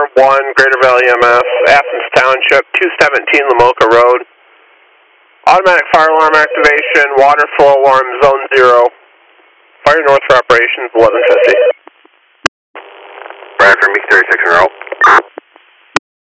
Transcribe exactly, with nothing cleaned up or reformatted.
one, Greater Valley E M S, Athens Township, two seventeen Lamoka Road. Automatic fire alarm activation, water flow alarm, zone zero. Fire north for operations, eleven fifty. Roger, me thirty-six in a row.